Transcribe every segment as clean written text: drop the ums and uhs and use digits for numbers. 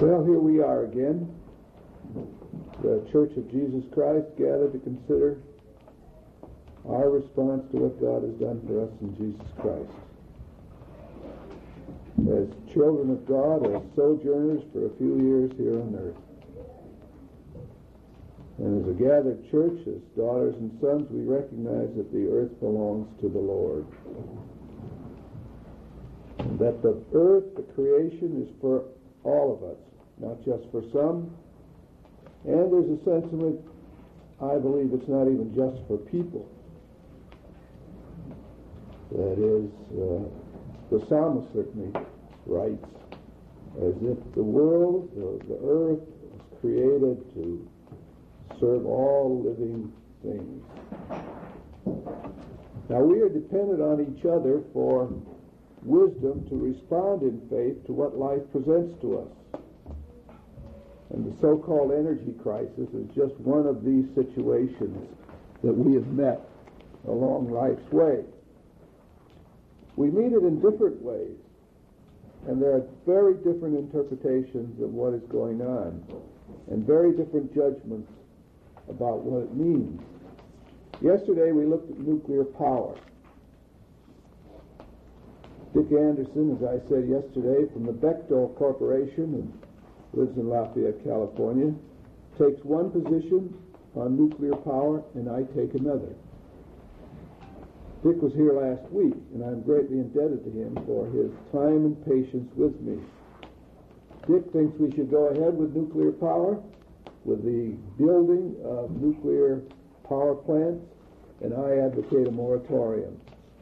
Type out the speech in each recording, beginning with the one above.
Well, here we are again, the Church of Jesus Christ, gathered to consider our response to what God has done for us in Jesus Christ. As children of God, as sojourners for a few years here on earth. And as a gathered church, as daughters and sons, we recognize that the earth belongs to the Lord. And that the earth, the creation, is for all of us, not just for some. And there's a sentiment, I believe it's not even just for people. That is, the psalmist certainly writes, as if the world, the earth, was created to serve all living things. Now we are dependent on each other for wisdom to respond in faith to what life presents to us. And the so-called energy crisis is just one of these situations that we have met along life's way. We meet it in different ways, and there are very different interpretations of what is going on, and very different judgments about what it means. Yesterday we looked at nuclear power. Dick Anderson, as I said yesterday, from the Bechtel Corporation, who lives in Lafayette, California, takes one position on nuclear power, and I take another. Dick was here last week, and I'm greatly indebted to him for his time and patience with me. Dick thinks we should go ahead with nuclear power, with the building of nuclear power plants, and I advocate a moratorium.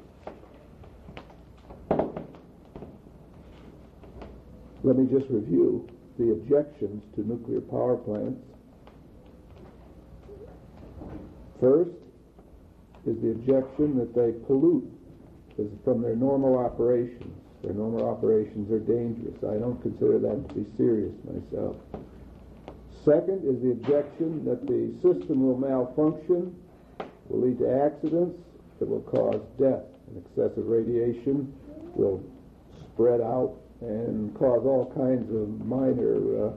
Let me just review the objections to nuclear power plants. First is the objection that they pollute from their normal operations. Their normal operations are dangerous. I don't consider that to be serious myself. Second is the objection that the system will malfunction, will lead to accidents, that will cause death, and excessive radiation will spread out and cause all kinds of minor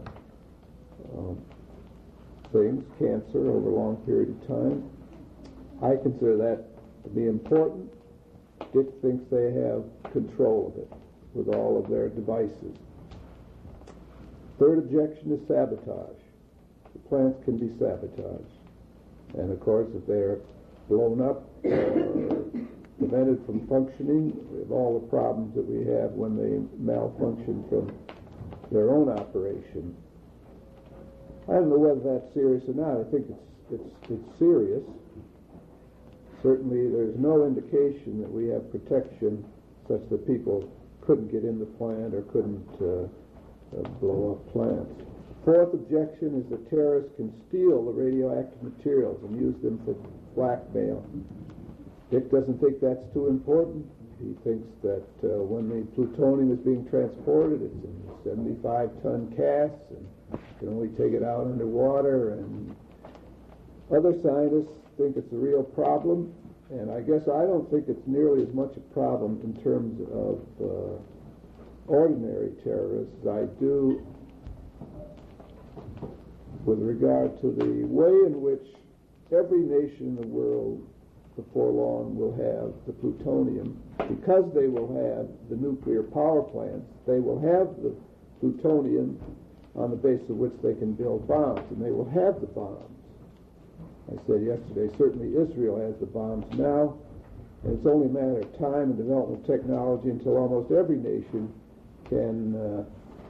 things, cancer over a long period of time. I consider that to be important. Dick thinks they have control of it with all of their devices. Third objection is sabotage. The plants can be sabotaged. And of course, if they're blown up or prevented from functioning, we have all the problems that we have when they malfunction from their own operation. I don't know whether that's serious or not. I think it's serious. Certainly there's no indication that we have protection such that people couldn't get in the plant or couldn't blow up plants. Fourth objection is that terrorists can steal the radioactive materials and use them for blackmail. Dick doesn't think that's too important. He thinks that when the plutonium is being transported, it's in 75-ton casks, and you can only take it out underwater. And other scientists think it's a real problem, and I guess I don't think it's nearly as much a problem in terms of ordinary terrorists as I do with regard to the way in which every nation in the world before long will have the plutonium. Because they will have the nuclear power plants, they will have the plutonium on the basis of which they can build bombs, and they will have the bombs. I said yesterday, certainly Israel has the bombs now, and it's only a matter of time and development of technology until almost every nation can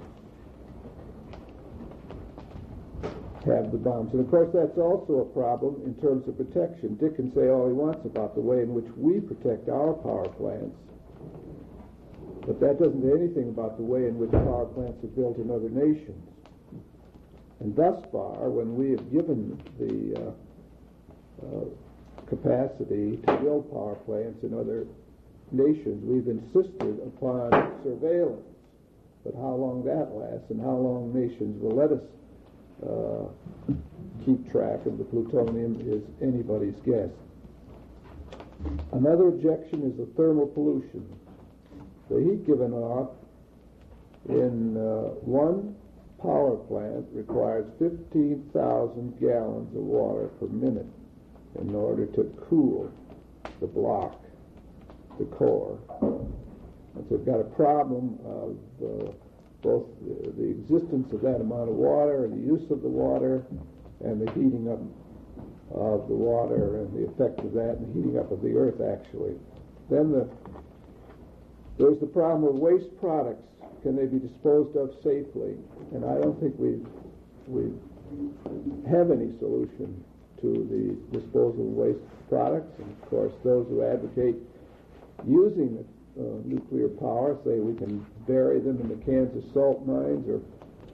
have the bombs. And of course that's also a problem in terms of protection. Dick can say all he wants about the way in which we protect our power plants, but that doesn't say anything about the way in which power plants are built in other nations. And thus far, when we have given the capacity to build power plants in other nations, we've insisted upon surveillance. But how long that lasts and how long nations will let us keep track of the plutonium is anybody's guess. Another objection is the thermal pollution. The heat given off in one power plant requires 15,000 gallons of water per minute in order to cool the block, the core. And so we've got a problem of both the existence of that amount of water and the use of the water and the heating up of the water and the effect of that and the heating up of the earth, actually. Then there's the problem of waste products. Can they be disposed of safely? And I don't think we have any solution to the disposal of waste products. And of course, those who advocate using nuclear power say we can bury them in the Kansas salt mines or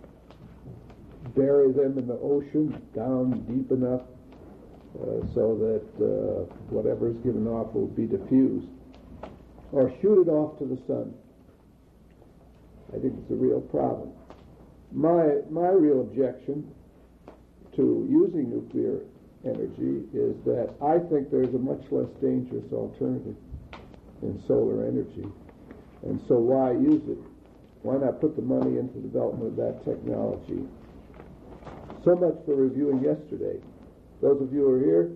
bury them in the ocean down deep enough so that whatever is given off will be diffused, or shoot it off to the sun. I think it's a real problem. My real objection to using nuclear energy is that I think there's a much less dangerous alternative in solar energy. And so why use it? Why not put the money into the development of that technology? So much for reviewing yesterday. Those of you who are here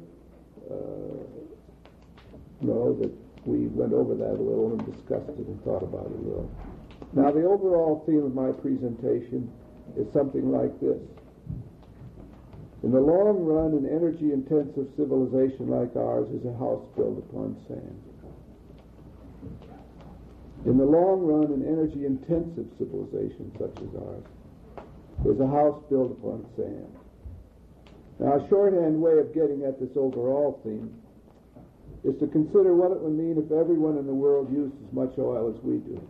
know that we went over that a little and discussed it and thought about it a little. Now, the overall theme of my presentation is something like this. In the long run, an energy-intensive civilization like ours is a house built upon sand. In the long run, an energy-intensive civilization such as ours is a house built upon sand. Now, a shorthand way of getting at this overall theme is to consider what it would mean if everyone in the world used as much oil as we do.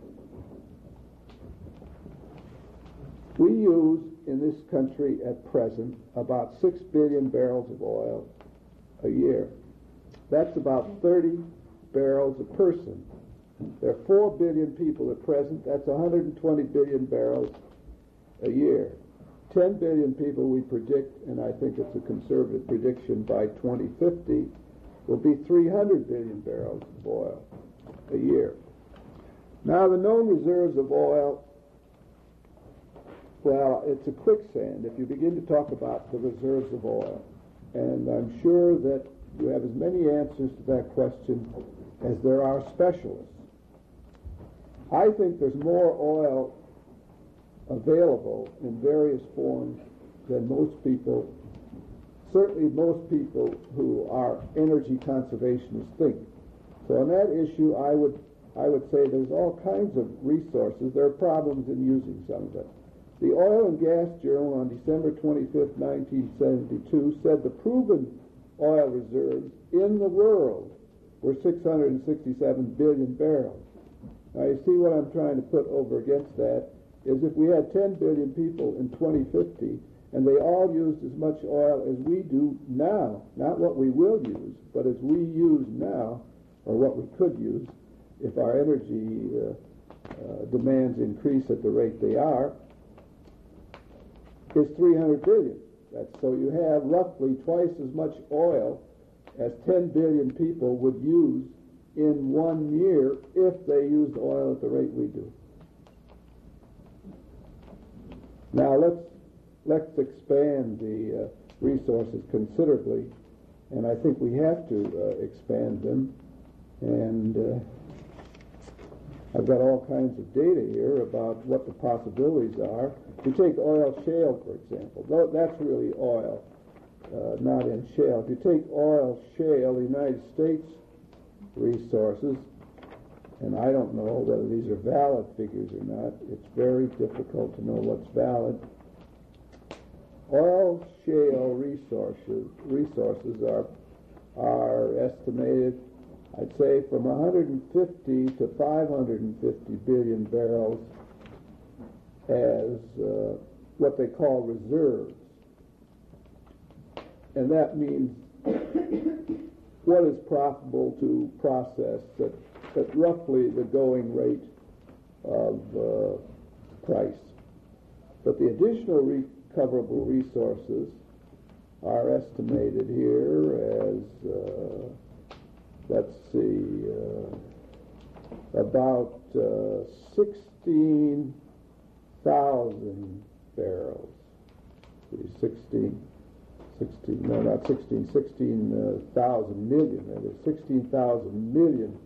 We use in this country at present about 6 billion barrels of oil a year. That's about 30 barrels a person. There are 4 billion people at present. That's 120 billion barrels a year. 10 billion people we predict, and I think it's a conservative prediction, by 2050 will be 300 billion barrels of oil a year. Now, the known reserves of oil, well, it's a quicksand if you begin to talk about the reserves of oil. And I'm sure that you have as many answers to that question as there are specialists. I think there's more oil available in various forms than most people, certainly most people who are energy conservationists think. So on that issue, I would say there's all kinds of resources. There are problems in using some of it. The Oil and Gas Journal on December 25th, 1972 said the proven oil reserves in the world were 667 billion barrels. Now you see what I'm trying to put over against that is if we had 10 billion people in 2050 and they all used as much oil as we do now, not what we will use, but as we use now, or what we could use if our energy demands increase at the rate they are, is 300 billion. So you have roughly twice as much oil as 10 billion people would use in 1 year if they used oil at the rate we do. Now let's expand the resources considerably, and I think we have to expand them. And I've got all kinds of data here about what the possibilities are. If you take oil shale, for example, that's really oil, not in shale. If you take oil shale, the United States resources, and I don't know whether these are valid figures or not. It's very difficult to know what's valid. Oil shale resources are estimated, I'd say, from 150 to 550 billion barrels as what they call reserves. And that means what is profitable to process at roughly the going rate of price. But the additional recoverable resources are estimated here as, let's see, about 16,000 barrels. 16,000 million. That is 16,000 million.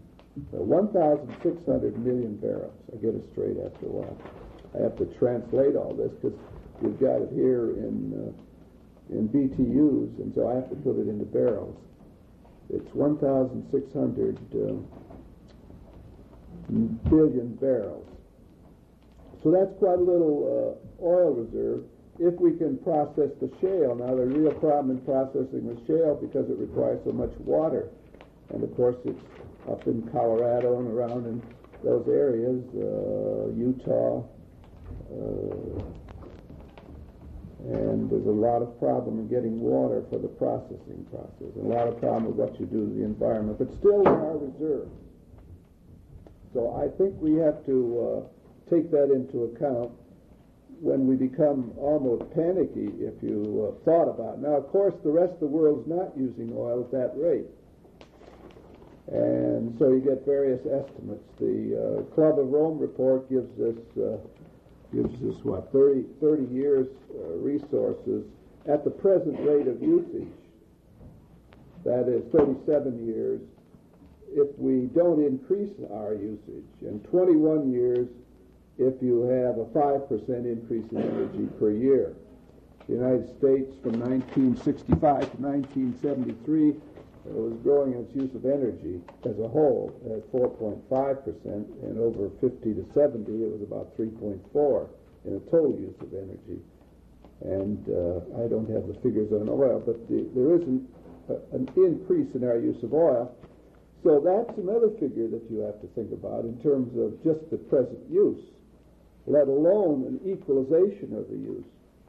1,600 million barrels. I get it straight after a while. I have to translate all this because we've got it here in BTUs, and so I have to put it into barrels. It's 1,600 billion barrels. So that's quite a little oil reserve if we can process the shale. Now, there's a real problem in processing the shale because it requires so much water. And, of course, it's up in Colorado and around in those areas, Utah, and there's a lot of problem in getting water for the processing process, and a lot of problem with what you do to the environment, but still there are reserves. So I think we have to take that into account when we become almost panicky, if you thought about it. Now, of course, the rest of the world's not using oil at that rate. And so you get various estimates. The Club of Rome report gives us what, 30 years resources at the present rate of usage. That is 37 years if we don't increase our usage, and 21 years if you have a 5% increase in energy per year. The United States from 1965 to 1973 was growing its use of energy as a whole at 4.5%, and over 50 to 70 it was about 3.4 in a total use of energy. And I don't have the figures on oil, but there is an increase in our use of oil. So that's another figure that you have to think about in terms of just the present use, let alone an equalization of the use.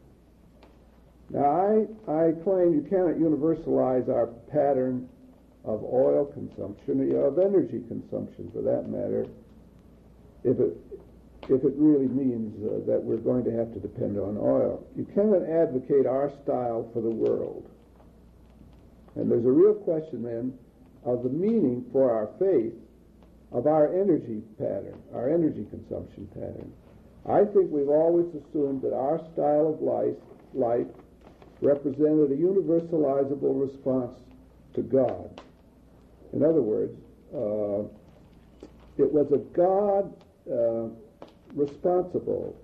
Now, I claim you cannot universalize our pattern of oil consumption, or of energy consumption for that matter, if it really means that we're going to have to depend on oil. You cannot advocate our style for the world. And there's a real question then of the meaning for our faith of our energy pattern, our energy consumption pattern. I think we've always assumed that our style of life represented a universalizable response to God. In other words, it was a God responsible,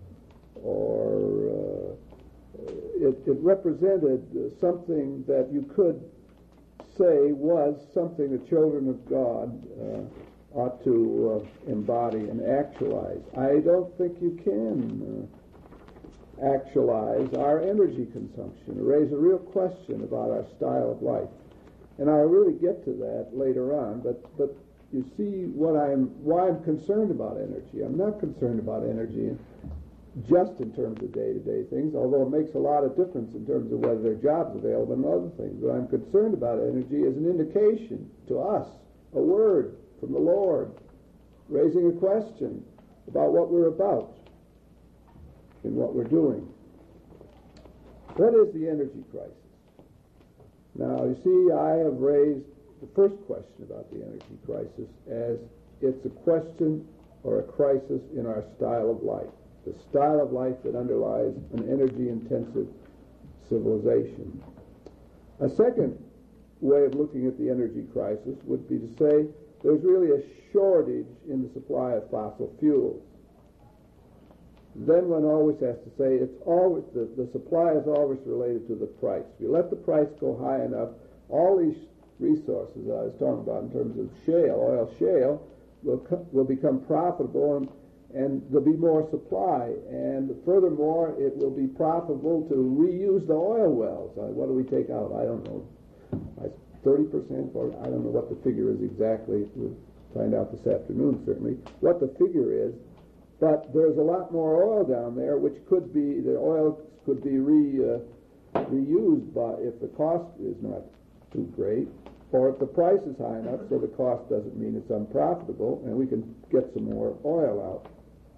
or it represented something that you could say was something the children of God ought to embody and actualize. I don't think you can actualize our energy consumption, raise a real question about our style of life. And I'll really get to that later on, but you see why I'm concerned about energy. I'm not concerned about energy just in terms of day-to-day things, although it makes a lot of difference in terms of whether there are jobs available and other things. What I'm concerned about energy is an indication to us, a word from the Lord, raising a question about what we're about and what we're doing. What is the energy crisis? Now, you see, I have raised the first question about the energy crisis as it's a question or a crisis in our style of life, the style of life that underlies an energy-intensive civilization. A second way of looking at the energy crisis would be to say there's really a shortage in the supply of fossil fuels. Then one always has to say it's always the supply is always related to the price. If you let the price go high enough, all these resources I was talking about in terms of oil shale, will become profitable, and there'll be more supply. And furthermore, it will be profitable to reuse the oil wells. What do we take out? I don't know. 30%, or I don't know what the figure is exactly. We'll find out this afternoon, certainly, what the figure is. But there's a lot more oil down there, which could be, the oil could be reused if the cost is not too great, or if the price is high enough so the cost doesn't mean it's unprofitable, and we can get some more oil out.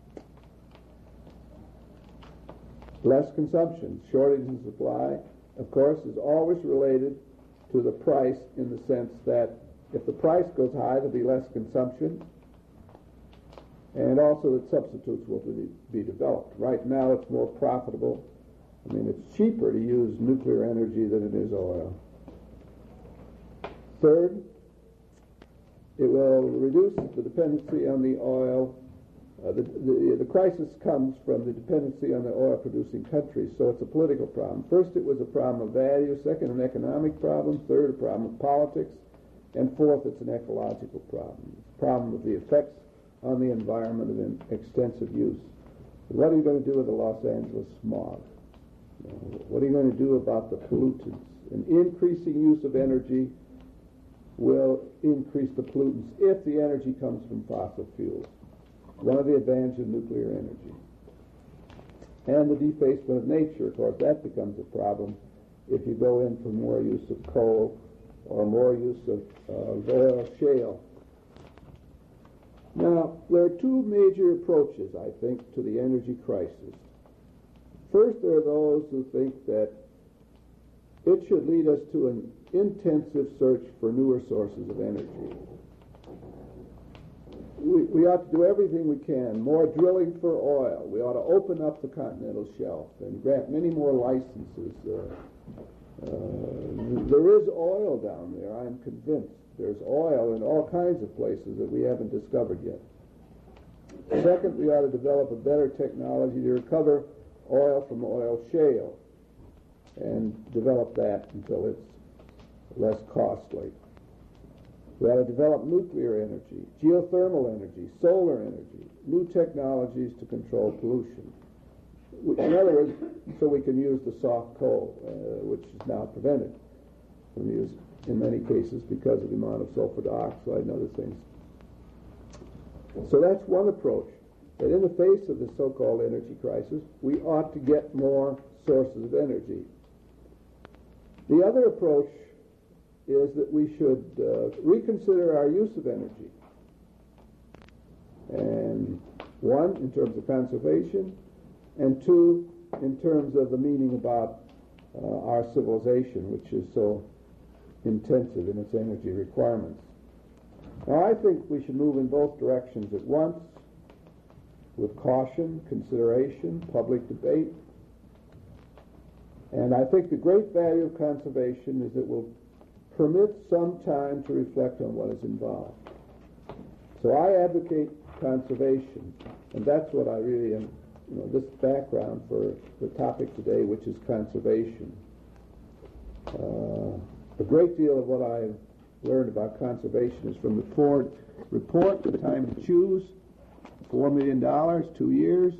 Less consumption, shortage in supply, of course, is always related to the price, in the sense that if the price goes high, there'll be less consumption. and also that substitutes will be developed. Right now it's more profitable. I mean, it's cheaper to use nuclear energy than it is oil. Third, it will reduce the dependency on the oil. The crisis comes from the dependency on the oil-producing countries, so it's a political problem. First, it was a problem of value. Second, an economic problem. Third, a problem of politics. And fourth, it's an ecological problem. It's a problem of the effects on the environment of extensive use. What are you going to do with the Los Angeles smog? What are you going to do about the pollutants? An increasing use of energy will increase the pollutants if the energy comes from fossil fuels. One of the advantages of nuclear energy. And the defacement of nature, of course, that becomes a problem if you go in for more use of coal or more use of oil shale. Now, there are two major approaches, I think, to the energy crisis. First, there are those who think that it should lead us to an intensive search for newer sources of energy. We ought to do everything we can, more drilling for oil. We ought to open up the continental shelf and grant many more licenses. There is oil down there, I'm convinced. There's oil in all kinds of places that we haven't discovered yet. Second, we ought to develop a better technology to recover oil from oil shale and develop that until it's less costly. We ought to develop nuclear energy, geothermal energy, solar energy, new technologies to control pollution. In other words, so we can use the soft coal, which is now prevented from use in many cases because of the amount of sulfur dioxide and other things. So that's one approach, that in the face of the so-called energy crisis, we ought to get more sources of energy. The other approach is that we should reconsider our use of energy. And one, in terms of conservation, and two, in terms of the meaning about our civilization, which is so intensive in its energy requirements. Now, I think we should move in both directions at once, with caution, consideration, public debate. And I think the great value of conservation is it will permit some time to reflect on what is involved. So I advocate conservation, and that's what I really am, this background for the topic today, which is conservation. A great deal of what I've learned about conservation is from the Ford report, The Time to Choose, $4 million, 2 years.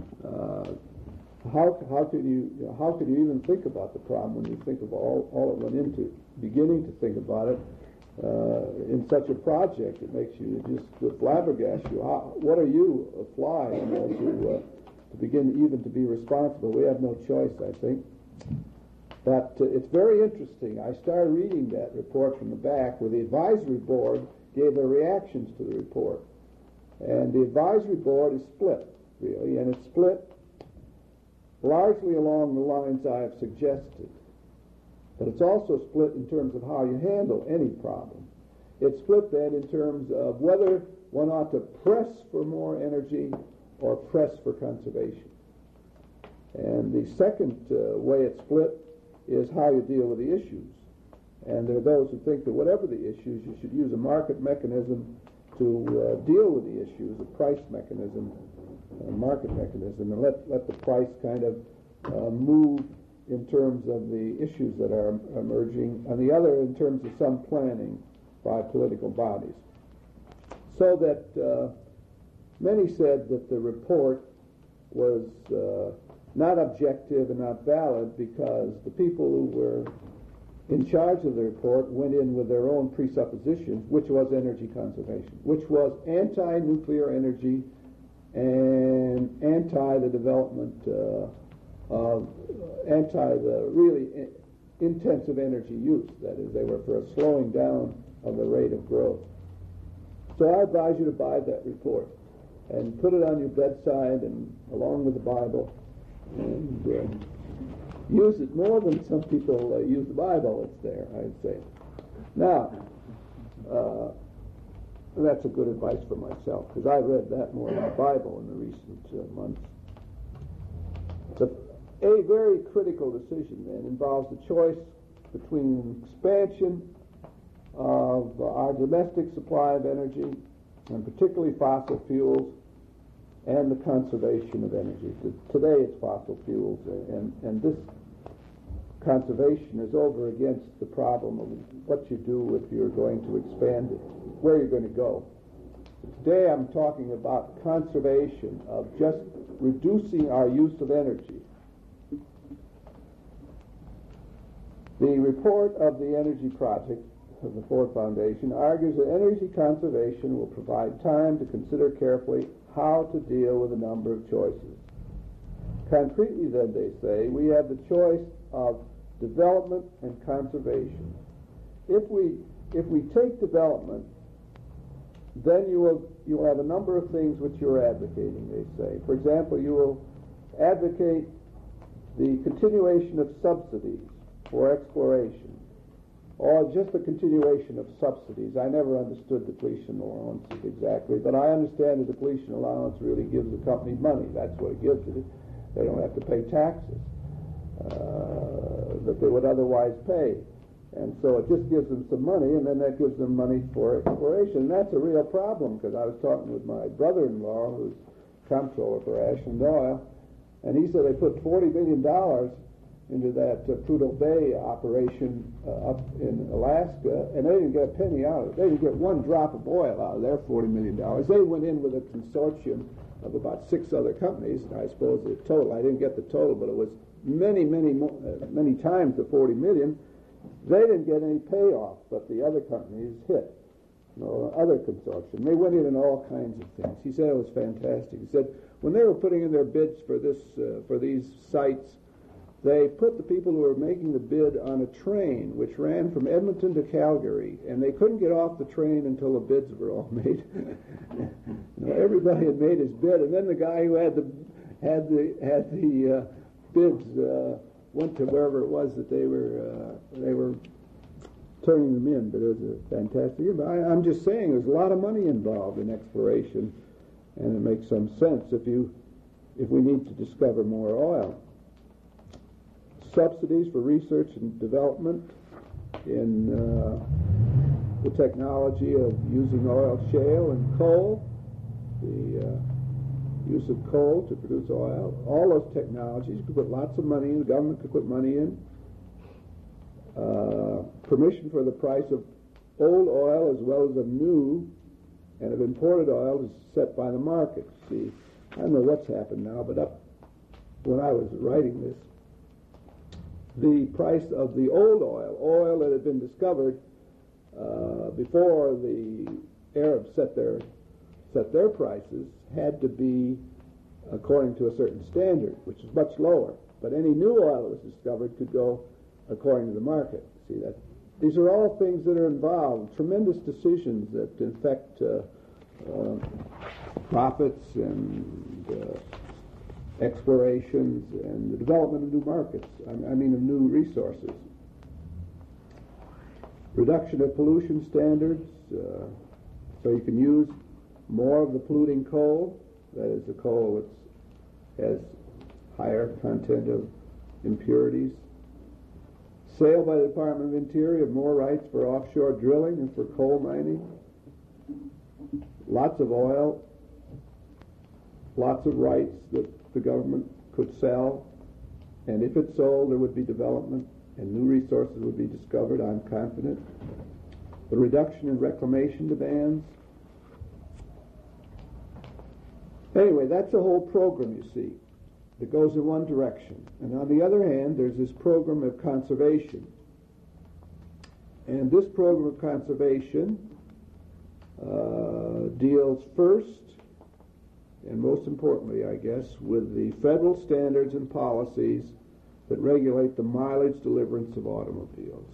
How could you even think about the problem when you think of all it went into beginning to think about it in such a project? It makes you just flabbergast you. What are you, a fly, to begin even to be responsible? We have no choice, I think. But it's very interesting. I started reading that report from the back where the advisory board gave their reactions to the report. And the advisory board is split, really, and it's split largely along the lines I have suggested. But it's also split in terms of how you handle any problem. It's split then in terms of whether one ought to press for more energy or press for conservation. And the second way it's split is how you deal with the issues. And there are those who think that whatever the issues, you should use a market mechanism to deal with the issues, a price mechanism, a market mechanism, and let the price kind of move in terms of the issues that are emerging, and the other in terms of some planning by political bodies. So that many said that the report was not objective and not valid because the people who were in charge of the report went in with their own presuppositions, which was energy conservation, which was anti-nuclear energy and anti the development of anti the really intensive energy use. That is, they were for a slowing down of the rate of growth. So I advise you to buy that report and put it on your bedside and along with the Bible, and use it more than some people use the Bible. It's there, I'd say. Now, that's a good advice for myself, because I read that more in the Bible in the recent months. A very critical decision then involves the choice between expansion of our domestic supply of energy, and particularly fossil fuels, and the conservation of energy. Today it's fossil fuels, and this conservation is over against the problem of what you do if you're going to expand it, where you're going to go. Today I'm talking about conservation of just reducing our use of energy. The report of the Energy Project of the Ford Foundation argues that energy conservation will provide time to consider carefully how to deal with a number of choices. Concretely, then, they say, we have the choice of development and conservation. If we take development, then you will have a number of things which you're advocating, they say. For example, you will advocate the continuation of subsidies for exploration, or just the continuation of subsidies. I never understood depletion allowances exactly, but I understand the depletion allowance really gives the company money. That's what it gives it. They don't have to pay taxes that they would otherwise pay. And so it just gives them some money, and then that gives them money for exploration. And that's a real problem, because I was talking with my brother-in-law, who's comptroller for Ashland Oil, and he said they put $40 million into that Prudhoe Bay operation up in Alaska, and they didn't get a penny out of it. They didn't get one drop of oil out of their $40 million. They went in with a consortium of about 6 other companies, and I suppose the total, I didn't get the total, but it was many times the $40 million. They didn't get any payoff, but the other companies hit. Other consortium. They went in all kinds of things. He said it was fantastic. He said when they were putting in their bids for these sites, they put the people who were making the bid on a train which ran from Edmonton to Calgary, and they couldn't get off the train until the bids were all made. Everybody had made his bid, and then the guy who had the bids went to wherever it was that they were turning them in. But it was a fantastic. I'm just saying, there's a lot of money involved in exploration, and it makes some sense if we need to discover more oil. Subsidies for research and development in the technology of using oil shale and coal, the use of coal to produce oil. All those technologies, you could put lots of money in, the government could put money in. Permission for the price of old oil as well as of new and of imported oil is set by the market. See, I don't know what's happened now, but when I was writing this, the price of the old oil that had been discovered before the Arabs set their prices, had to be according to a certain standard, which is much lower. But any new oil that was discovered could go according to the market. See that? These are all things that are involved, tremendous decisions that affect profits and explorations and the development of new markets, of new resources. Reduction of pollution standards, so you can use more of the polluting coal, that is the coal which has higher content of impurities. Sale by the Department of Interior of more rights for offshore drilling and for coal mining. Lots of oil, lots of rights that the government could sell, and if it's sold, there would be development and new resources would be discovered, I'm confident. The reduction in reclamation demands. Anyway, that's a whole program, you see, that goes in one direction. And on the other hand, there's this program of conservation. And this program of conservation deals first, and most importantly, I guess, with the federal standards and policies that regulate the mileage deliverance of automobiles.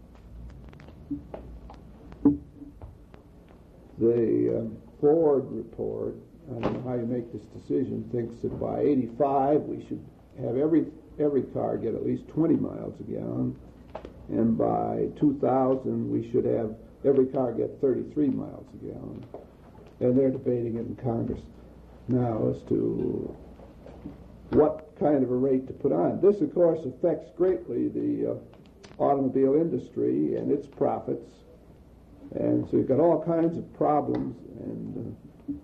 The Ford report, I don't know how you make this decision, thinks that by 85 we should have every car get at least 20 miles a gallon, and by 2000 we should have every car get 33 miles a gallon. And they're debating it in Congress now as to what kind of a rate to put on. This, of course, affects greatly the automobile industry and its profits. And so you've got all kinds of problems, and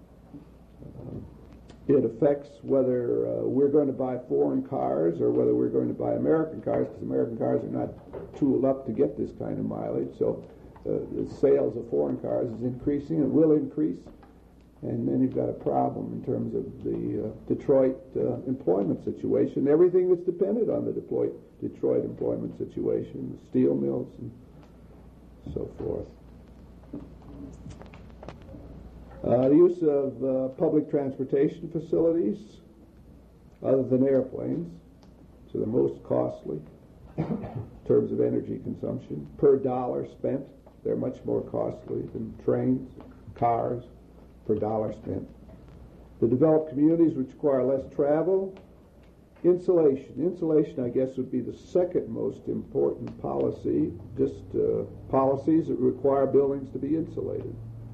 it affects whether we're going to buy foreign cars or whether we're going to buy American cars, because American cars are not tooled up to get this kind of mileage. So the sales of foreign cars is increasing and will increase. And then you've got a problem in terms of the Detroit employment situation, everything that's dependent on the Detroit employment situation, the steel mills and so forth. The use of public transportation facilities, other than airplanes, so the most costly in terms of energy consumption. Per dollar spent, they're much more costly than trains, cars, per dollar spent. The developed communities which require less travel. Insulation. Insulation, I guess, would be the second most important policy, just policies that require buildings to be insulated.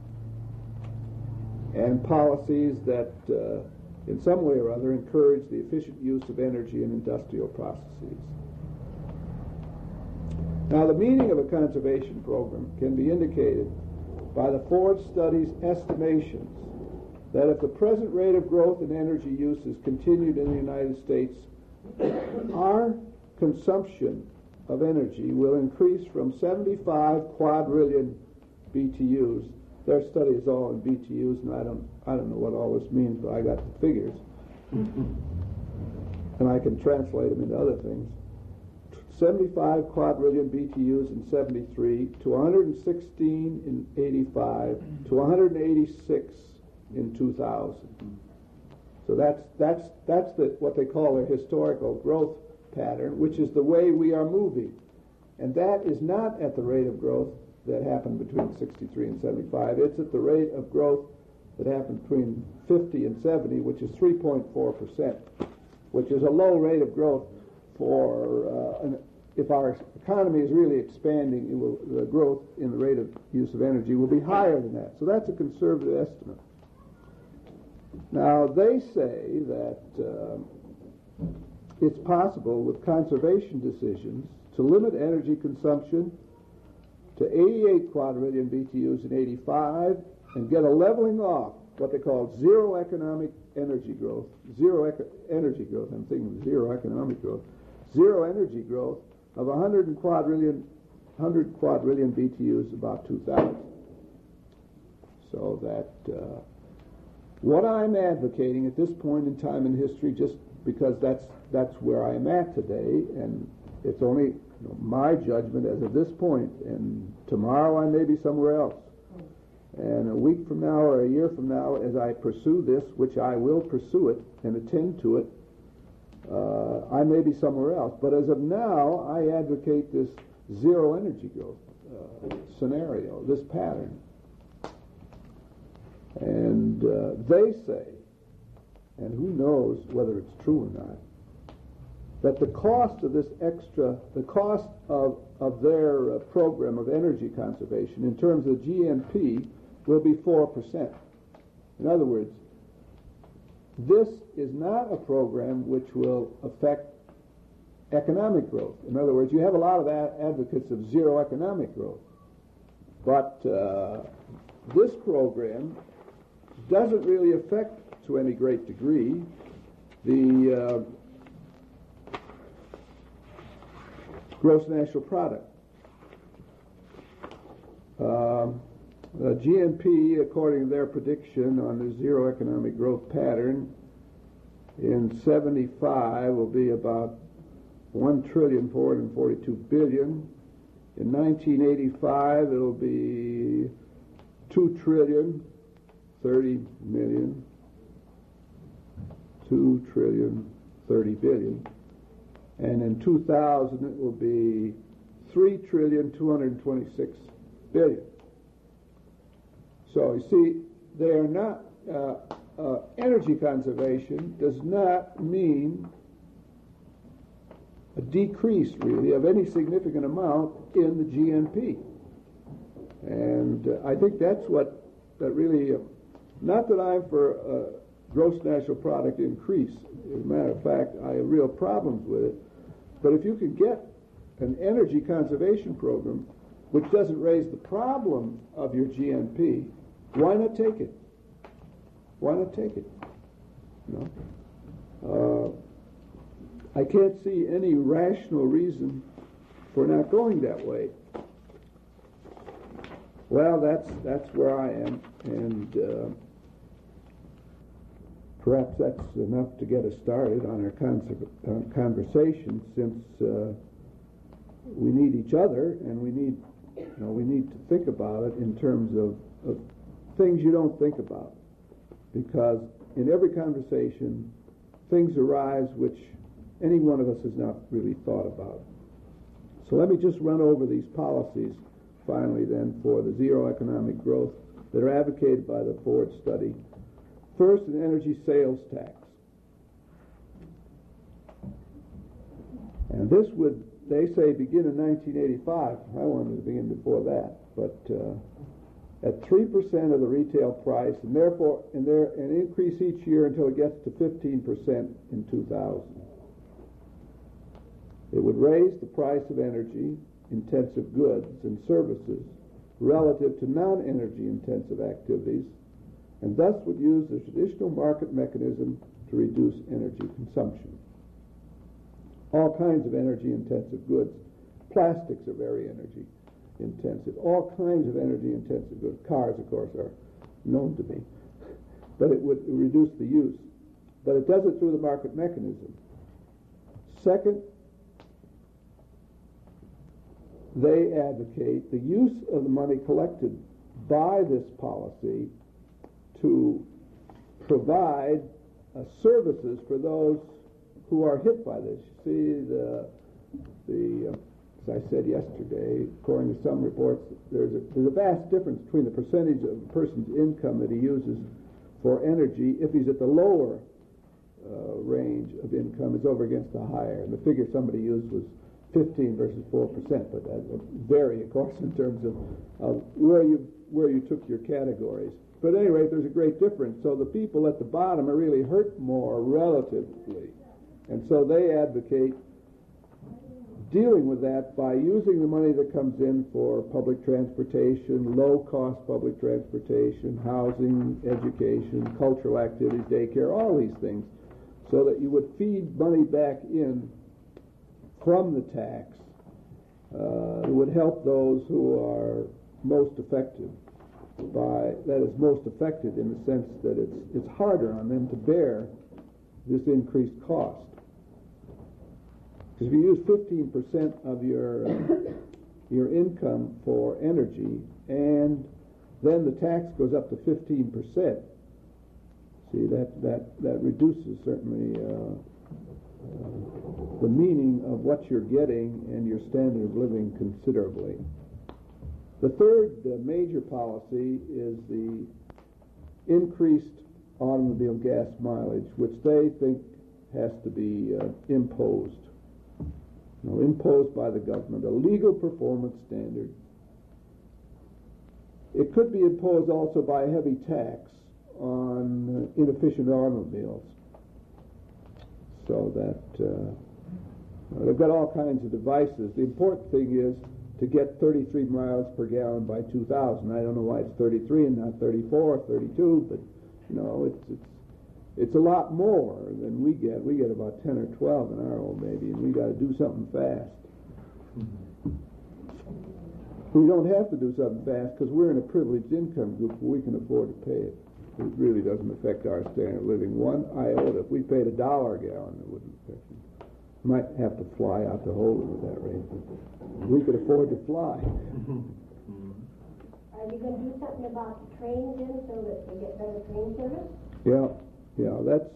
And policies that, in some way or other, encourage the efficient use of energy in industrial processes. Now, the meaning of a conservation program can be indicated by the Ford Study's estimations that if the present rate of growth in energy use is continued in the United States, our consumption of energy will increase from 75 quadrillion BTUs. Their study is all in BTUs, and I don't know what all this means, but I got the figures. And I can translate them into other things. 75 quadrillion BTUs in 73, to 116 in 85, to 186 in 2000. So that's what they call their historical growth pattern, which is the way we are moving. And that is not at the rate of growth that happened between 63 and 75. It's at the rate of growth that happened between 50 and 70, which is 3.4%, which is a low rate of growth for if our economy is really expanding, the growth in the rate of use of energy will be higher than that. So that's a conservative estimate. Now, they say that it's possible with conservation decisions to limit energy consumption to 88 quadrillion BTUs in 85 and get a leveling off, what they call zero economic energy growth. I'm thinking of zero economic growth. Zero energy growth of 100 quadrillion BTUs about 2000. So that what I'm advocating at this point in time in history, just because that's where I am at today, and it's only my judgment as of this point, and tomorrow I may be somewhere else. And a week from now or a year from now, as I pursue this, which I will pursue it and attend to it, I may be somewhere else. But as of now, I advocate this zero energy growth scenario, this pattern. And they say, and who knows whether it's true or not, that the cost of this the cost of their program of energy conservation in terms of GNP will be 4%. In other words, this is not a program which will affect economic growth. In other words, you have a lot of advocates of zero economic growth. But this program doesn't really affect, to any great degree, the gross national product. The GNP, according to their prediction on the zero economic growth pattern, in 75 will be about $1,442 billion. In 1985, it'll be $2,030 billion. $2,030 billion. And in 2000, it will be $3,226 billion. So you see, they are not energy conservation does not mean a decrease, really, of any significant amount in the GNP. And I think that really, not that I'm for gross national product increase. As a matter of fact, I have real problems with it. But if you can get an energy conservation program which doesn't raise the problem of your GNP, why not take it? Why not take it? You know? I can't see any rational reason for not going that way. Well, that's where I am, and perhaps that's enough to get us started on our conversation, since we need each other, and we need to think about it in terms of things you don't think about, because in every conversation, things arise which any one of us has not really thought about. So let me just run over these policies finally then for the zero economic growth that are advocated by the Ford study. First, an energy sales tax. And this would, they say, begin in 1985. I wanted to begin before that, but at 3% of the retail price, and therefore and increase each year until it gets to 15% in 2000. It would raise the price of energy-intensive goods and services relative to non-energy intensive activities, and thus would use the traditional market mechanism to reduce energy consumption. All kinds of energy-intensive goods. Plastics are very energy-intensive. All kinds of energy-intensive goods. Cars, of course, are known to be. But it would reduce the use. But it does it through the market mechanism. Second, they advocate the use of the money collected by this policy to provide services for those who are hit by this. You see, as I said yesterday, according to some reports, there's a vast difference between the percentage of a person's income that he uses for energy if he's at the lower range of income is over against the higher. And the figure somebody used was 15 versus 4%, but that would vary, of course, in terms of where you took your categories. But at any rate, there's a great difference. So the people at the bottom are really hurt more relatively. And so they advocate dealing with that by using the money that comes in for public transportation, low-cost public transportation, housing, education, cultural activities, daycare, all these things, so that you would feed money back in from the tax. It would help those who are most affected most affected in the sense that it's harder on them to bear this increased cost. Because if you use 15% of your income for energy, and then the tax goes up to 15%, see, that reduces certainly the meaning of what you're getting and your standard of living considerably. The third major policy is the increased automobile gas mileage, which they think has to be imposed. Imposed by the government, a legal performance standard. It could be imposed also by a heavy tax on inefficient automobiles. So that they've got all kinds of devices. The important thing is to get 33 miles per gallon by 2000. I don't know why it's 33 and not 34 or 32, but it's a lot more than we get. We get about 10 or 12 in our old Navy, and we got to do something fast. We don't have to do something fast because we're in a privileged income group where we can afford to pay it. It really doesn't affect our standard of living one iota. If we paid $1 a gallon, it wouldn't affect it. Might have to fly out to Holden at that rate, but we could afford to fly. Are you going to do something about the trains then so that we get better train service? Yeah, that's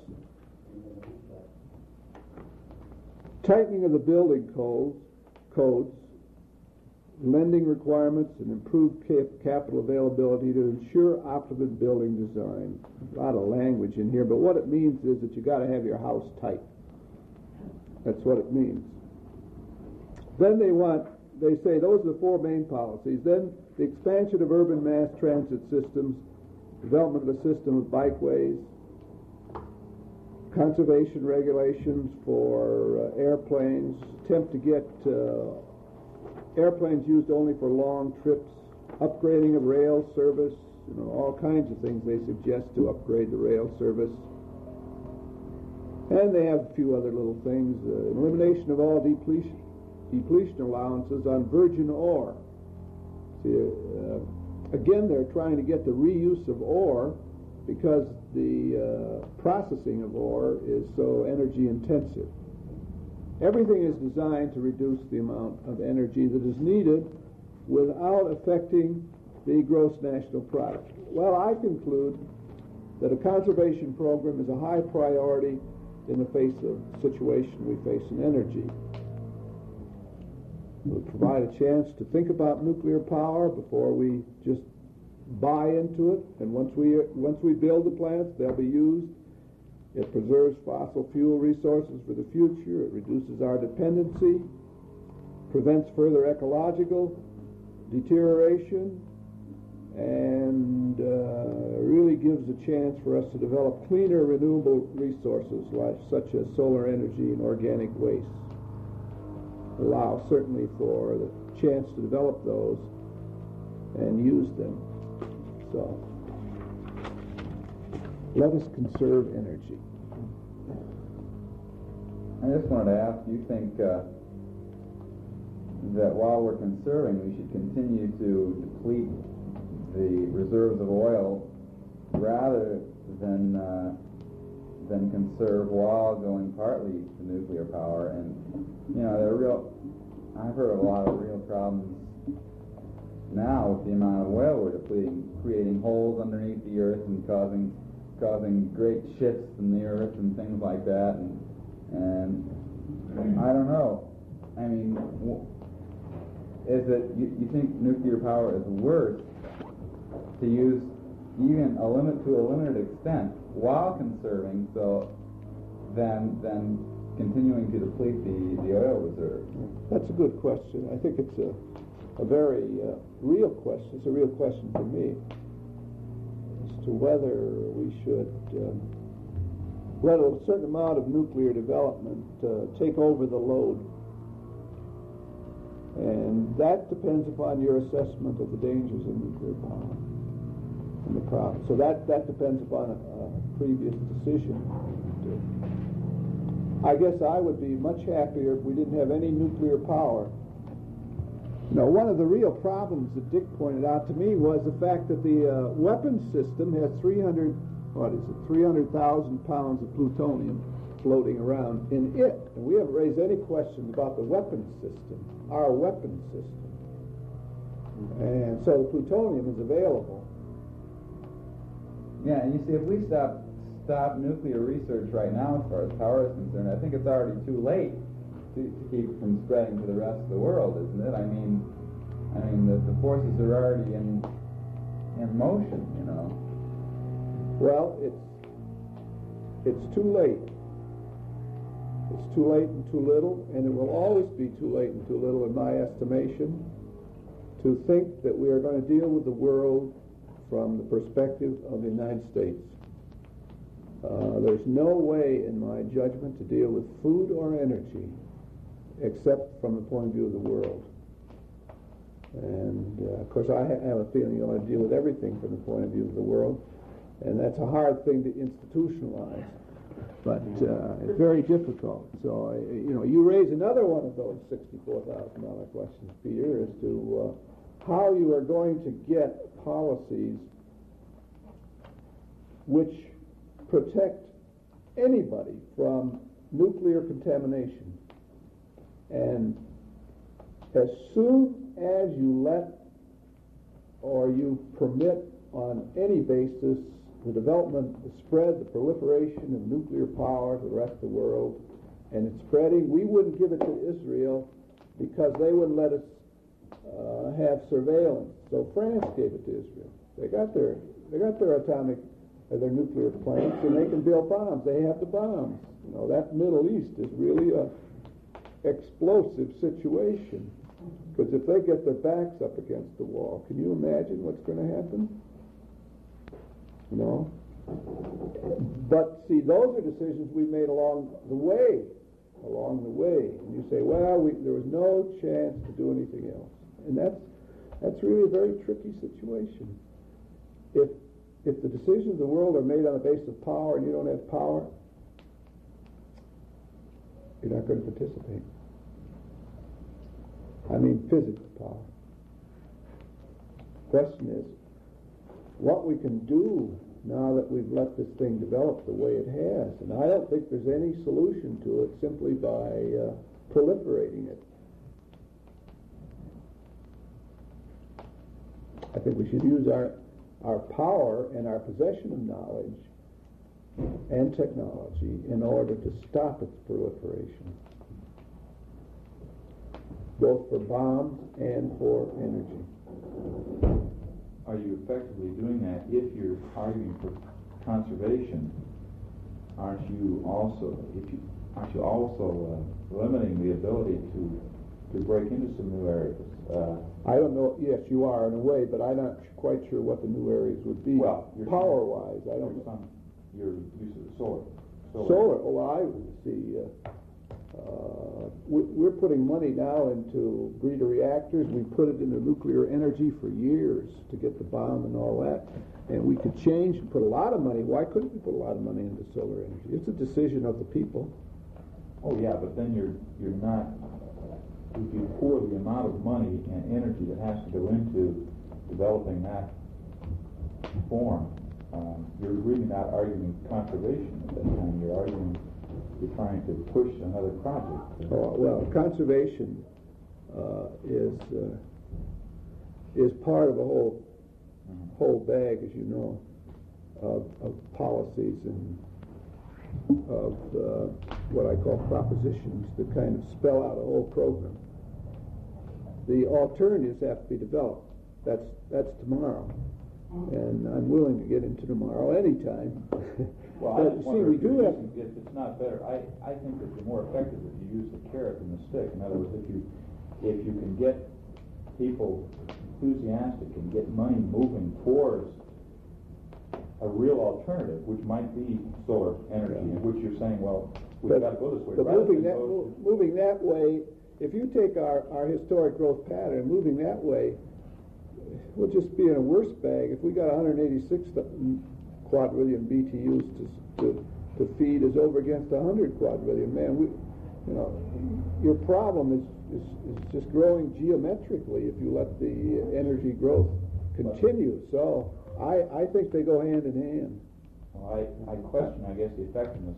tightening of the building codes, lending requirements, and improved capital availability to ensure optimum building design. A lot of language in here, but what it means is that you got to have your house tight. That's what it means. Then they want they say those are the four main policies. Then the expansion of urban mass transit systems, development of a system of bikeways, conservation regulations for airplanes, attempt to get airplanes used only for long trips, upgrading of rail service, all kinds of things they suggest to upgrade the rail service. And they have a few other little things, elimination of all depletion allowances on virgin ore. See, again, they're trying to get the reuse of ore because the processing of ore is so energy intensive. Everything is designed to reduce the amount of energy that is needed without affecting the gross national product. Well, I conclude that a conservation program is a high priority in the face of the situation we face in energy. It will provide a chance to think about nuclear power before we just buy into it, and once we build the plants, they'll be used. It preserves fossil fuel resources for the future. It reduces our dependency, prevents further ecological deterioration, and really gives a chance for us to develop cleaner renewable resources such as solar energy and organic waste. Allow certainly for the chance to develop those and use them. So let us conserve energy. I just wanted to ask, do you think that while we're conserving, we should continue to deplete the reserves of oil rather than conserve while going partly to nuclear power? And I've heard of a lot of real problems now with the amount of oil we're depleting, creating holes underneath the earth and causing great shifts in the earth and things like that. And I don't know. I mean, is it you think nuclear power is worse to use even to a limited extent while conserving, than continuing to deplete the oil reserves? That's a good question. I think it's a very real question. It's a real question for me as to whether we should let a certain amount of nuclear development take over the load. And that depends upon your assessment of the dangers of nuclear power and the problem. So that depends upon a previous decision. I guess I would be much happier if we didn't have any nuclear power. One of the real problems that Dick pointed out to me was the fact that the weapons system has 300,000 pounds of plutonium floating around in it. And we haven't raised any questions about the weapons system, our weapons system. And so the plutonium is available. Yeah, and you see, if we stop nuclear research right now as far as power is concerned, I think it's already too late to keep it from spreading to the rest of the world, isn't it? I mean the forces are already in motion, Well, it's too late. It's too late and too little, and it will always be too late and too little, in my estimation, to think that we are going to deal with the world from the perspective of the United States. There's no way, in my judgment, to deal with food or energy except from the point of view of the world. And, of course, I have a feeling you want to deal with everything from the point of view of the world, and that's a hard thing to institutionalize. But it's very difficult. So, you raise another one of those $64,000 questions, Peter, as to how you are going to get policies which protect anybody from nuclear contamination. And as soon as you let or you permit on any basis the development, the spread, the proliferation of nuclear power to the rest of the world, and it's spreading, we wouldn't give it to Israel because they wouldn't let us have surveillance. So France gave it to Israel. They got their atomic, their nuclear plants, and they can build bombs. They have the bombs. That Middle East is really a explosive situation. Because if they get their backs up against the wall, can you imagine what's going to happen? No. But see, those are decisions we made along the way. And you say, well, there was no chance to do anything else. And that's really a very tricky situation. If the decisions of the world are made on the basis of power and you don't have power, you're not going to participate. I mean physical power. Question is, what we can do now that we've let this thing develop the way it has. And I don't think there's any solution to it simply by proliferating it. I think we should use our power and our possession of knowledge and technology in order to stop its proliferation, both for bombs and for energy. Are you effectively doing that if you're arguing for conservation? Aren't you also limiting the ability to break into some new areas? I don't know. Yes, you are in a way, but I'm not quite sure what the new areas would be. Well, power-wise, I don't know. Your use of solar. Well, I would see. We're putting money now into breeder reactors. We put it into nuclear energy for years to get the bomb and all that. And we could change and put a lot of money. Why couldn't we put a lot of money into solar energy? It's a decision of the people. Oh yeah, but then you're not. If you pour the amount of money and energy that has to go into developing that form, you're really not arguing conservation at that time. You're trying to push another project. Well, conservation is part of a whole bag, as you know, of policies and of what I call propositions that kind of spell out a whole program. The alternatives have to be developed. That's tomorrow, and I'm willing to get into tomorrow anytime. Well, but I just wonder we do have. If it's not better, I think that you're more effective if you use the carrot than the stick. In other words, if you can get people enthusiastic and get money moving towards a real alternative, which might be solar energy, in which you're saying, well, we've got to go this way. But moving that way, if you take our historic growth pattern, moving that way, we'll just be in a worse bag. If we got 186 quadrillion BTUs to feed is over against 100 quadrillion, man, your problem is just growing geometrically if you let the energy growth continue. So I think they go hand in hand. Well, I question, I guess, the effectiveness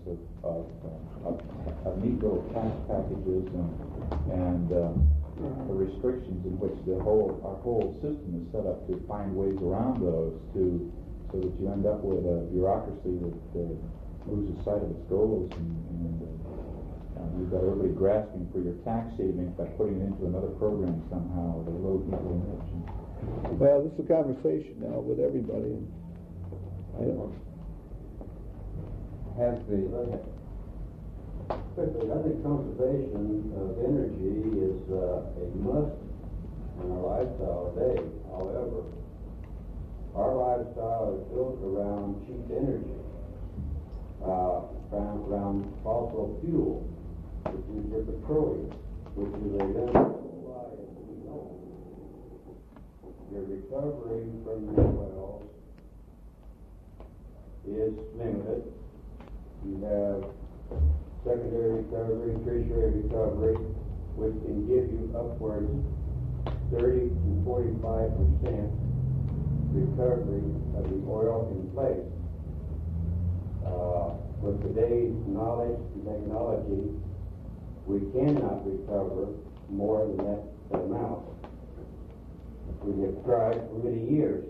of neat little tax packages and the restrictions in which our whole system is set up to find ways around those so that you end up with a bureaucracy that loses sight of its goals and you've got everybody grasping for your tax savings by putting it into another program somehow to load people in rich. Well, this is a conversation now with everybody. And I don't know. I think conservation of energy is a must in our lifestyle today. However, our lifestyle is built around cheap energy, around fossil fuel, which is your petroleum, which is a limited supply, as we know. Your recovery from your wells is limited. You have secondary recovery, tertiary recovery, which can give you upwards 30 to 45% recovery of the oil in place. With today's knowledge and technology, we cannot recover more than that amount. We have tried for many years.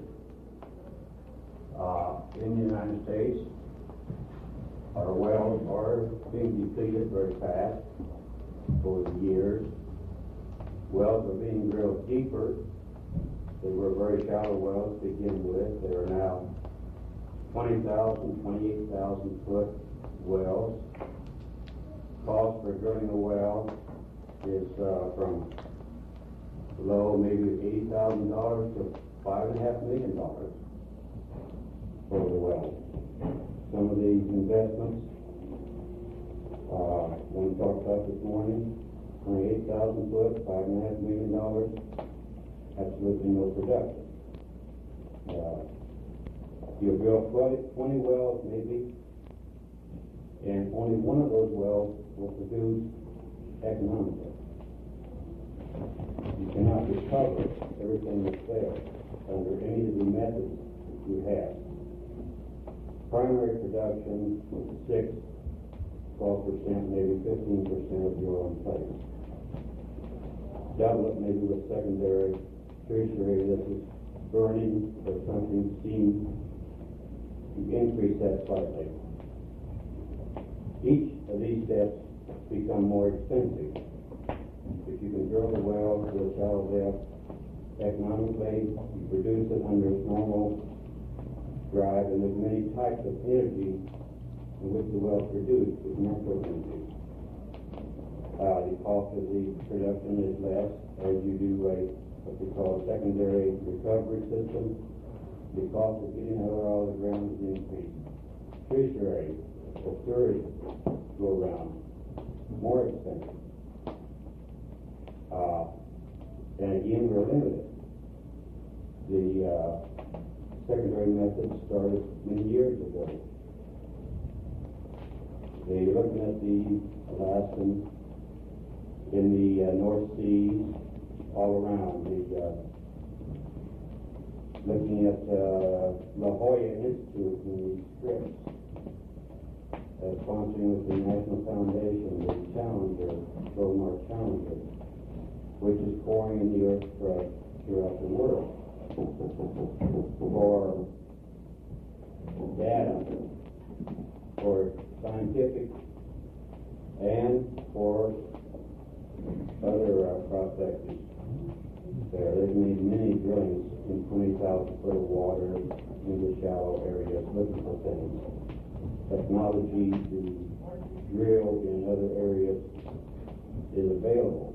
In the United States, our wells are being depleted very fast over the years. Wells are being drilled deeper. They were very shallow wells to begin with. They are now 20,000, 28,000 foot wells. Cost for drilling a well is from low, maybe $80,000 to $5.5 million for the well. Some of these investments, one we talked about this morning, 28,000 foot, $5.5 million, absolutely no production. You drill 20 wells maybe, and only one of those wells will produce economically. You cannot recover everything that's there under any of the methods that you have. Primary production, 6, 12%, maybe 15% of your own place. Double it maybe with secondary, tertiary, this is burning or something, steam. You increase that slightly. Each of these steps become more expensive. If you can drill the well to a shallow depth economically, you produce it under normal drive, and there's many types of energy in which the well produced is natural energy. The cost of the production is less as you do what we call a secondary recovery system. The cost of getting it out of the ground is increased. Tertiary or third go around, more expensive. And again, we're limited. The secondary method started many years ago. They're looking at the Alaskan, in the North Sea, all around. Looking at La Jolla Institute in the scripts, sponsoring with the National Foundation, the Challenger, Goldmark Challenger, which is pouring in the earth throughout the world for data, for scientific, and for other prospectors. They've made many drillings in 20,000 foot of water in the shallow areas looking for things. Technology to drill in other areas is available.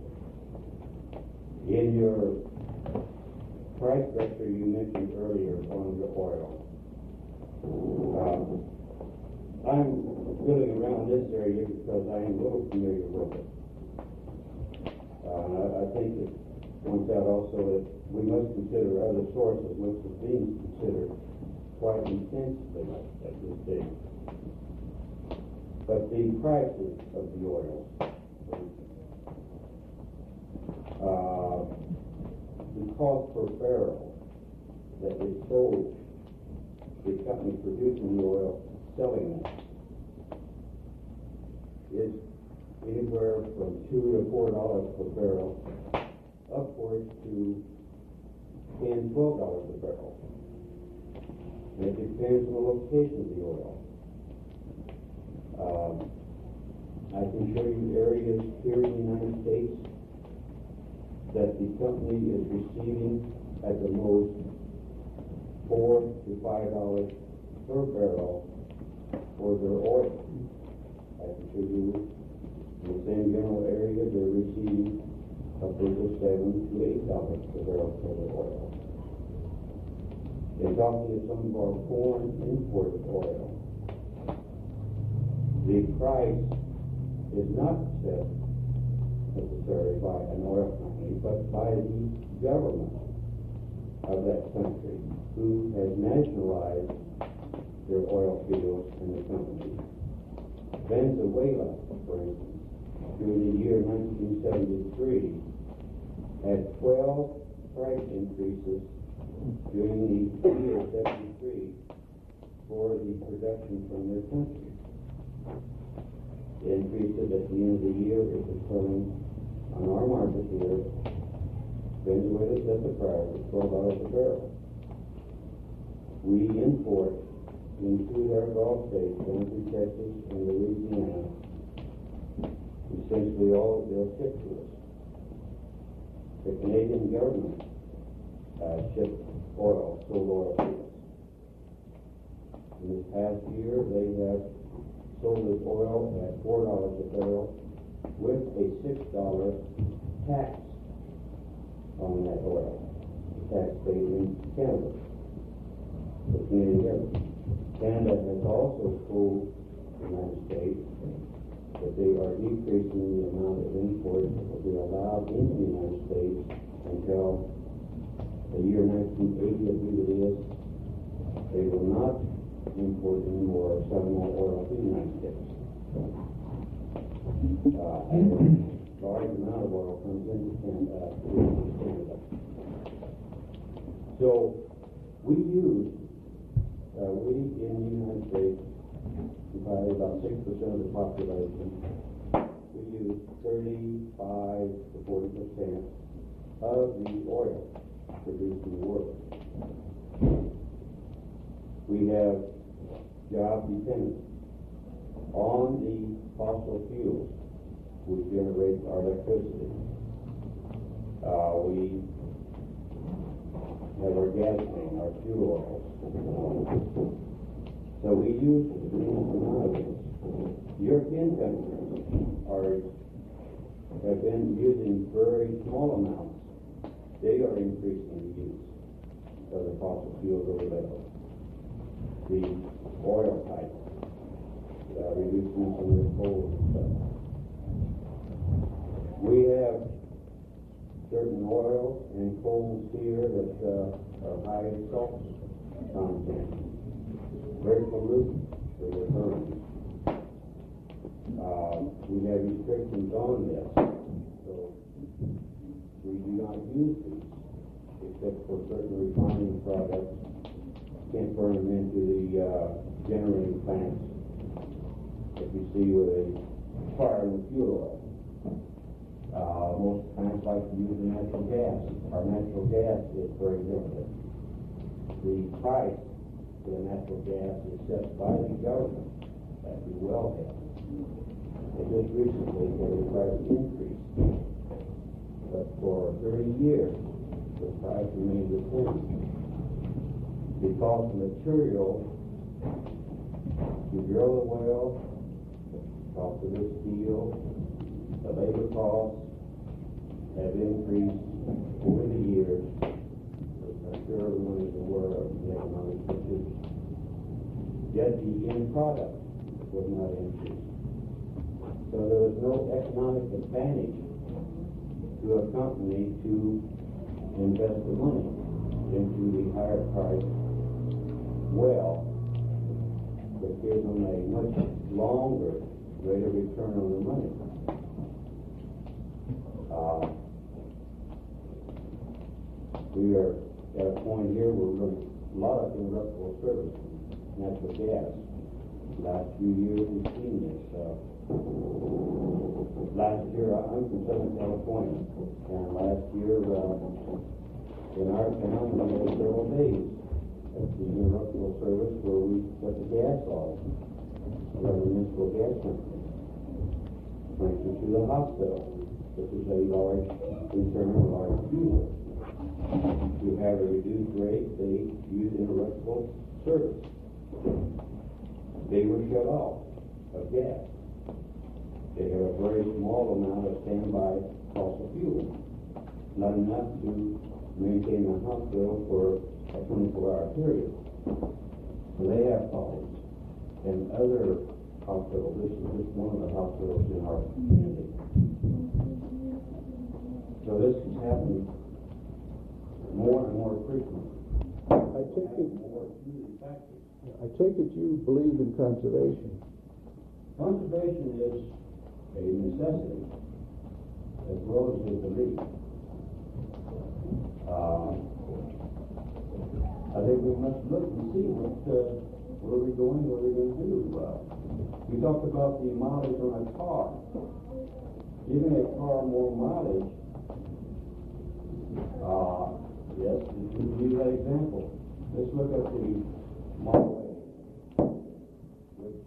In your price structure you mentioned earlier on the oil, I'm drilling around this area because I am a little familiar with it. I think it points out also that we must consider other sources, which is being considered quite intensely at this stage. But the prices of the oil, the cost per barrel that is sold, the company producing the oil, selling it, is anywhere from $2 to $4 per barrel, upwards to $10, $12 a barrel. And it depends on the location of the oil. I can show you areas here in the United States that the company is receiving at the most $4 to $5 per barrel for their oil. I can show you in the same general area they're receiving upwards of $7 to $8 per barrel for their oil. In talking to some of our foreign imported oil, the price is not set necessarily by an oil company, but by the government of that country who has nationalized their oil fields and the company. Venezuela, for instance, during the year 1973, had 12 price increases during the year 73 for the production from their country. They increased it at the end of the year. It was selling on our market here. Venezuela set the price at $12 a barrel. We import into our Gulf states, down through Texas and Louisiana, essentially all they'll ship to us. The Canadian government shipped oil, sold oil to us. In this past year, they have sold this oil at $4 a barrel with a $6 tax on that oil. Tax paid in Canada, the Canadian government. Canada has also told the United States that they are decreasing the amount of imports that will be allowed into the United States until the year 1980, I believe it is. They will not import any more Seminole oil to the United States. A large amount of oil comes into Canada. So we use, we in the United States, probably about 6% of the population, we use 35 to 40% of the oil produced in the world. We have job dependence on the fossil fuels which generate our electricity. We have our gasoline, our fuel oils. So we use a tremendous amount of this. European countries have been using very small amounts. They are increasing the use of the fossil fuels over there. The oil type, reducing some of the coal and stuff. We have certain oils and coals here that are high in salt content, very pollutant to the burning. We have restrictions on this, so we do not use these except for certain refining products. Can't burn them into the generating plants that you see with a fire with fuel oil. Most plants like to use the natural gas. Our natural gas is very limited. The price for the natural gas is set by the government at the wellhead. They just recently had a price increase, but for 30 years the price remained the same. The cost of material to drill the well, the cost of the steel, the labor costs have increased over the years. I'm sure everyone is aware of the economic issues. Yet the end product was not increased. So there was no economic advantage to a company to invest the money into the higher price well, that gives them a much longer rate of return on the money. We are at a point here where we're doing a lot of interruptible service, natural gas. Last few years we've seen this. Last year, I'm from Southern California, and last year in our town we had several days at the interruptible service where we shut the gas off. We have a municipal gas company. For instance, to the hospital, this is a large concern, a large user. To have a reduced rate, they use interruptible service. They were shut off of gas. They have a very small amount of standby fossil fuel, not enough to maintain the hospital for a 24-hour period. So they have problems. And other hospitals, this is just one of the hospitals in our community. So this is happening more and more frequently. I take it you believe in conservation. Conservation is a necessity as well as a belief. I think we must look and see where are we going, what are we going to do. We talked about the mileage on a car. Giving a car more mileage, yes, we use that example. Let's look at the Model A, which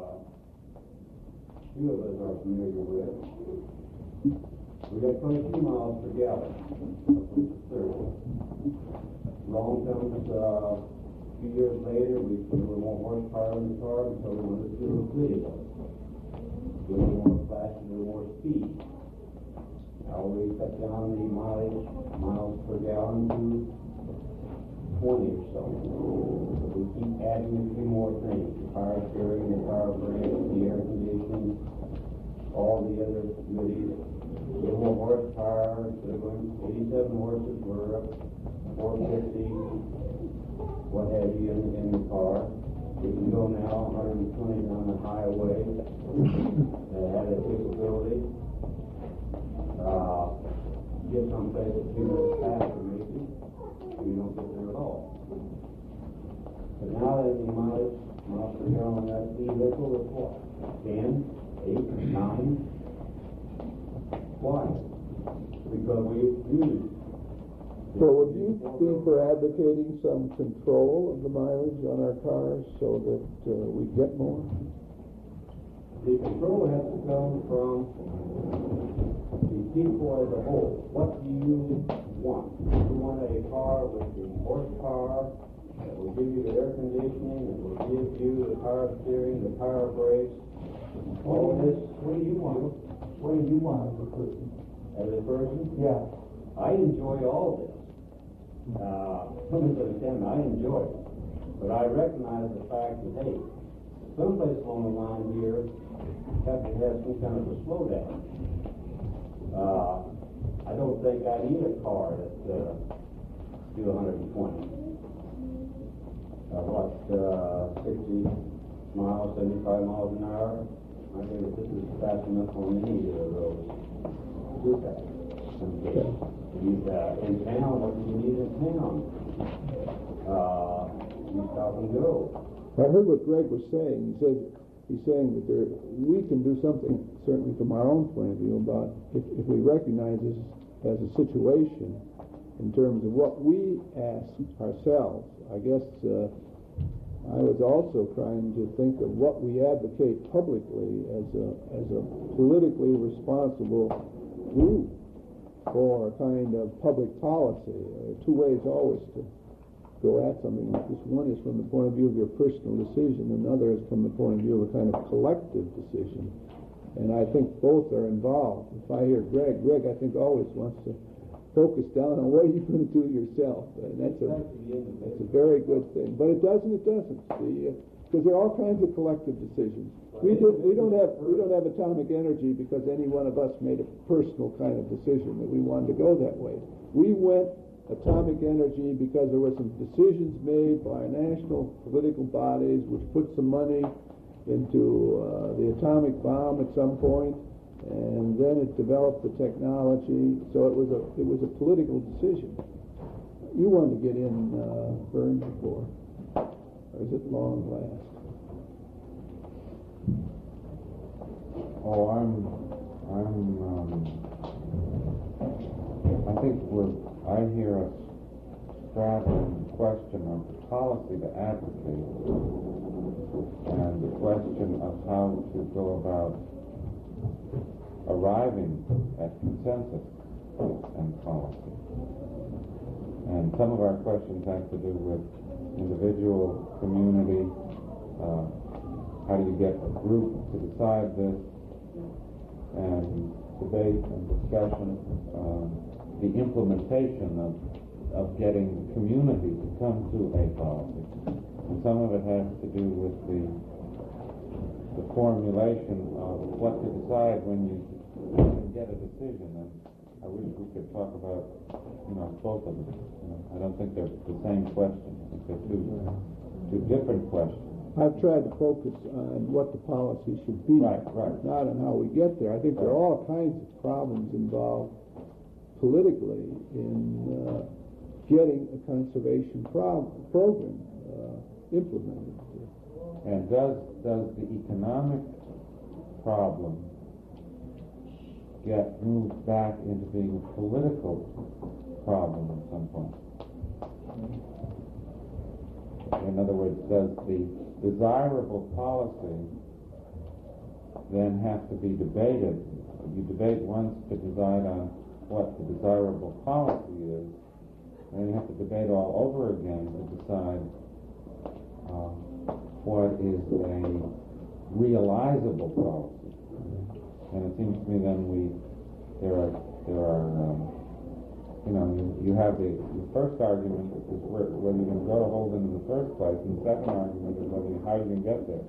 few of us are familiar with. We got 22 miles per gallon, up to 30. Long comes a few years later, we put a little more horsepower in the car because we wanted to do a little video. A little more flash, a little more speed. we cut down the miles per gallon to 20 or so. We keep adding a few more things, the power steering, the power brake, the air conditioning, all the other goodies. A little more horsepower, instead of going 87 horses, we're up 450, what have you, in the car. We can go now 120 on the highway. That had a capability. Get someplace a few minutes faster, maybe. We don't get there at all. But now that the miles per gallon on that vehicle is what? 10, 8, 9? Why? Because we use. So would you be for advocating some control of the mileage on our cars so that we get more? The control has to come from the people as a whole. What do you want? You want a car with the horsepower that will give you the air conditioning, that will give you the power steering, the power brakes, all this. What do you want? What do you want as a person? As a person? Yeah. I enjoy all this. Some understand I enjoy it. But I recognize the fact that, hey, someplace along the line here, you have to have some kind of a slowdown. I don't think I need a car that do 120. 60 miles, 75 miles an hour. I think that this is fast enough on any of those to do that. In town, what do you need in town? You stop and go. I heard what Greg was saying. He's saying that we can do something, certainly from our own point of view, about if we recognize this as a situation in terms of what we ask ourselves. I guess I was also trying to think of what we advocate publicly as a politically responsible group for a kind of public policy. There are two ways always to go at something like this. One is from the point of view of your personal decision, another is from the point of view of a kind of collective decision. And I think both are involved. If I hear Greg I think always wants to focus down on what are you going to do yourself. And that's a very good thing. But it doesn't. Because there are all kinds of collective decisions. We don't have atomic energy because any one of us made a personal kind of decision that we wanted to go that way. We went atomic energy because there were some decisions made by national political bodies which put some money into the atomic bomb at some point, and then it developed the technology. So it was a political decision. You wanted to get in, Vern, before, or is it long last? Oh, I think I hear us straddling the question of the policy to advocate and the question of how to go about arriving at consensus and policy. And some of our questions have to do with individual, community, how do you get a group to decide this, and debate and discussion, the implementation of getting the community to come to a policy. And some of it has to do with the formulation of what to decide when you get a decision. And I wish we could talk about, both of them. I don't think they're the same question. I think they're two different questions. I've tried to focus on what the policy should be, right, not on how we get there. I think there are all kinds of problems involved politically in getting a conservation program implemented. And does the economic problem get moved back into being a political problem at some point? In other words, does the desirable policy then have to be debated? You debate once to decide on what the desirable policy is, and then you have to debate all over again to decide what is a realizable policy. And it seems to me then there are There are, you have the first argument is whether you're going to go to Holden in the first place, and the second argument is how you can get there.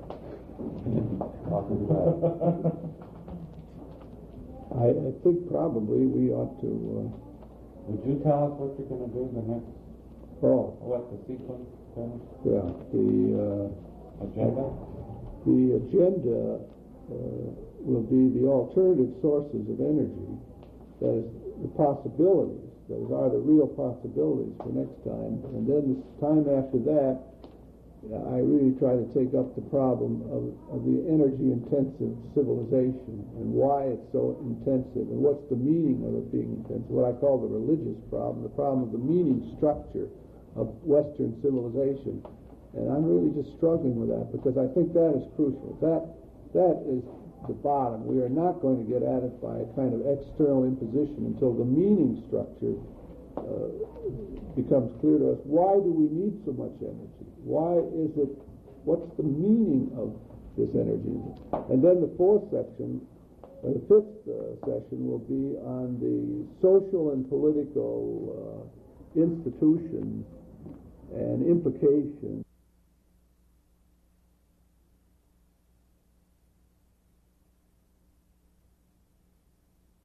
I think probably we ought to, Would you tell us what you're going to do the next, what the sequence, yeah, agenda? the agenda will be the alternative sources of energy, that is, the possibilities, those are the real possibilities for next time. And then the time after that, I really try to take up the problem of the energy-intensive civilization and why it's so intensive and what's the meaning of it being intensive, what I call the religious problem, the problem of the meaning structure of Western civilization. And I'm really just struggling with that because I think that is crucial. That is the bottom. We are not going to get at it by a kind of external imposition until the meaning structure becomes clear to us. Why do we need so much energy? Why is it, what's the meaning of this energy? And then the fourth section, or the fifth session will be on the social and political institutions and implications